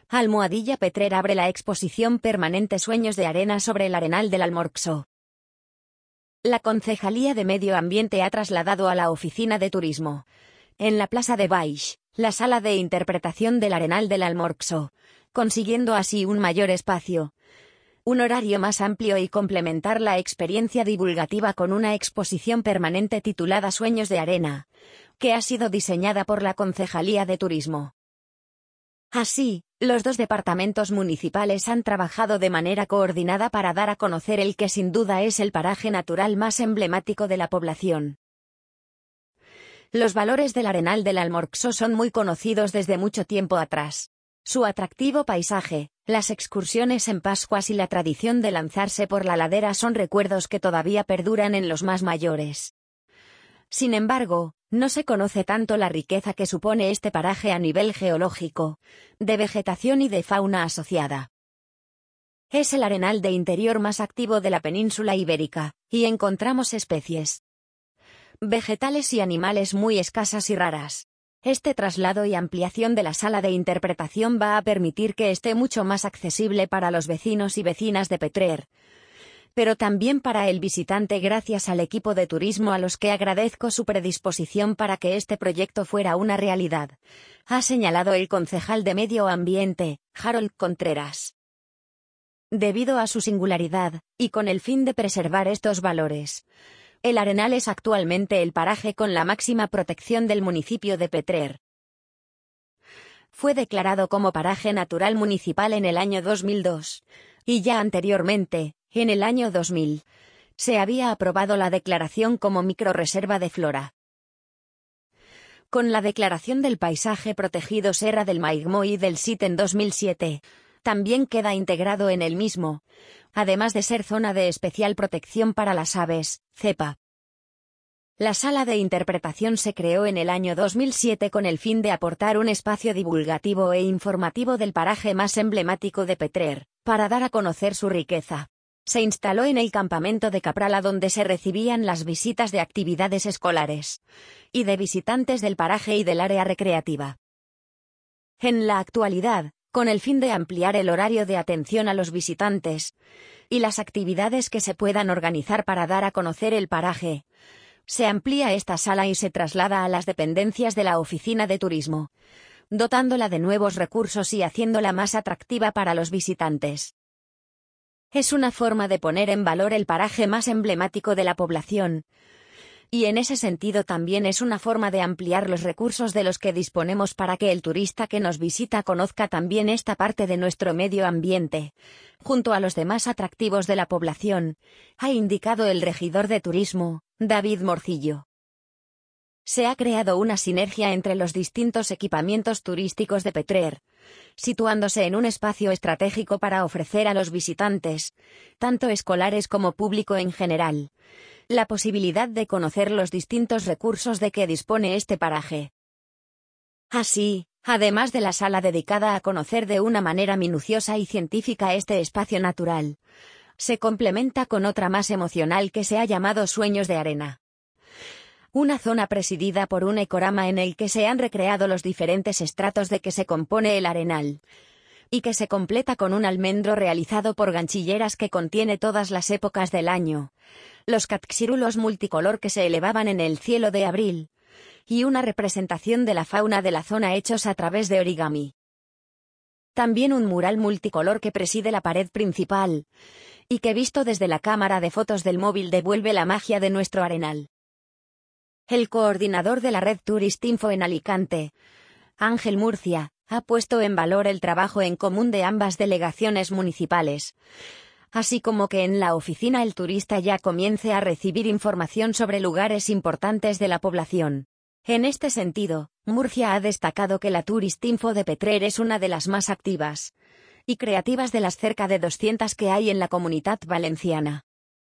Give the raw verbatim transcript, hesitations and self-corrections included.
Almohadilla Petrer abre la exposición permanente Sueños de Arena sobre el Arenal del Almorxo. La Concejalía de Medio Ambiente ha trasladado a la Oficina de Turismo, en la Plaza de Baix, la sala de interpretación del Arenal del Almorxo, consiguiendo así un mayor espacio, un horario más amplio y complementar la experiencia divulgativa con una exposición permanente titulada Sueños de Arena, que ha sido diseñada por la Concejalía de Turismo. Así, los dos departamentos municipales han trabajado de manera coordinada para dar a conocer el que sin duda es el paraje natural más emblemático de la población. Los valores del Arenal del Almorxo son muy conocidos desde mucho tiempo atrás. Su atractivo paisaje, las excursiones en Pascuas y la tradición de lanzarse por la ladera son recuerdos que todavía perduran en los más mayores. Sin embargo, no se conoce tanto la riqueza que supone este paraje a nivel geológico, de vegetación y de fauna asociada. Es el arenal de interior más activo de la península ibérica, y encontramos especies vegetales y animales muy escasas y raras. Este traslado y ampliación de la sala de interpretación va a permitir que esté mucho más accesible para los vecinos y vecinas de Petrer, pero también para el visitante gracias al equipo de turismo a los que agradezco su predisposición para que este proyecto fuera una realidad, ha señalado el concejal de Medio Ambiente, Harold Contreras. Debido a su singularidad, y con el fin de preservar estos valores, el Arenal es actualmente el paraje con la máxima protección del municipio de Petrer. Fue declarado como paraje natural municipal en el año dos mil dos, y ya anteriormente, en el año dos mil, se había aprobado la declaración como microrreserva de flora. Con la declaración del paisaje protegido Serra del Maigmó y del S I T en dos mil siete, también queda integrado en el mismo, además de ser zona de especial protección para las aves, cepa. La sala de interpretación se creó en el año dos mil siete con el fin de aportar un espacio divulgativo e informativo del paraje más emblemático de Petrer, para dar a conocer su riqueza. Se instaló en el campamento de Caprala donde se recibían las visitas de actividades escolares y de visitantes del paraje y del área recreativa. En la actualidad, con el fin de ampliar el horario de atención a los visitantes y las actividades que se puedan organizar para dar a conocer el paraje, se amplía esta sala y se traslada a las dependencias de la Oficina de Turismo, dotándola de nuevos recursos y haciéndola más atractiva para los visitantes. Es una forma de poner en valor el paraje más emblemático de la población, y en ese sentido también es una forma de ampliar los recursos de los que disponemos para que el turista que nos visita conozca también esta parte de nuestro medio ambiente, junto a los demás atractivos de la población, ha indicado el regidor de turismo, David Morcillo. Se ha creado una sinergia entre los distintos equipamientos turísticos de Petrer, situándose en un espacio estratégico para ofrecer a los visitantes, tanto escolares como público en general, la posibilidad de conocer los distintos recursos de que dispone este paraje. Así, además de la sala dedicada a conocer de una manera minuciosa y científica este espacio natural, se complementa con otra más emocional que se ha llamado Sueños de Arena. Una zona presidida por un ecorama en el que se han recreado los diferentes estratos de que se compone el arenal, y que se completa con un almendro realizado por ganchilleras que contiene todas las épocas del año, los caxirulos multicolor que se elevaban en el cielo de abril, y una representación de la fauna de la zona hechos a través de origami. También un mural multicolor que preside la pared principal, y que visto desde la cámara de fotos del móvil devuelve la magia de nuestro arenal. El coordinador de la red Turistinfo en Alicante, Ángel Murcia, ha puesto en valor el trabajo en común de ambas delegaciones municipales, así como que en la oficina el turista ya comience a recibir información sobre lugares importantes de la población. En este sentido, Murcia ha destacado que la Turistinfo de Petrer es una de las más activas y creativas de las cerca de doscientas que hay en la Comunitat Valenciana.